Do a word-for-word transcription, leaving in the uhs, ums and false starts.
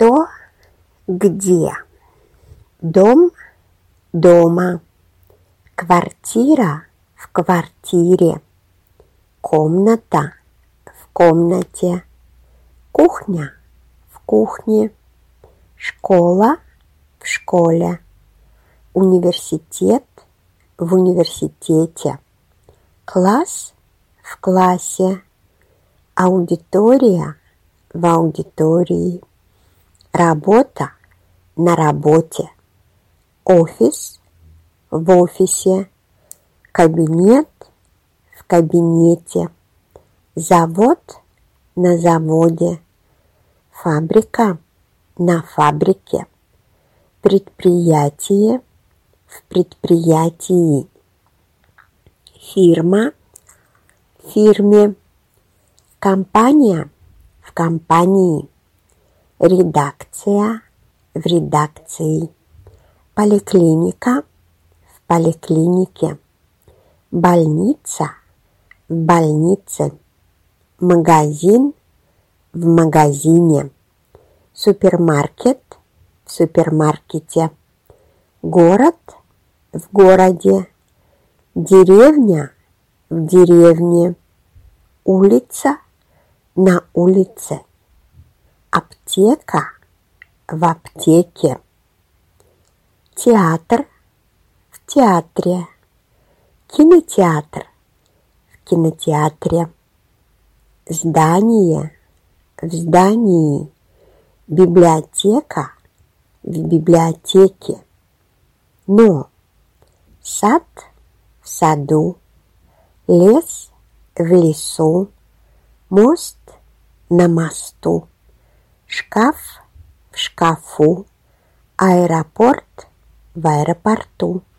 Что, где? Дом дома. Квартира в квартире. Комната в комнате. Кухня в кухне. Школа в школе. Университет в университете. Класс в классе. Аудитория в аудитории. Работа на работе. Офис в офисе. Кабинет в кабинете. Завод на заводе. Фабрика на фабрике. Предприятие в предприятии. Фирма в фирме. Компания в компании. Редакция в редакции. Поликлиника в поликлинике. Больница в больнице. Магазин в магазине. Супермаркет в супермаркете. Город в городе. Деревня в деревне. Улица на улице. Аптека в аптеке. Театр в театре. Кинотеатр в кинотеатре. Здание в здании. Библиотека в библиотеке. Но сад в саду. Лес в лесу. Мост на мосту. Шкаф в шкафу. Аэропорт в аэропорту.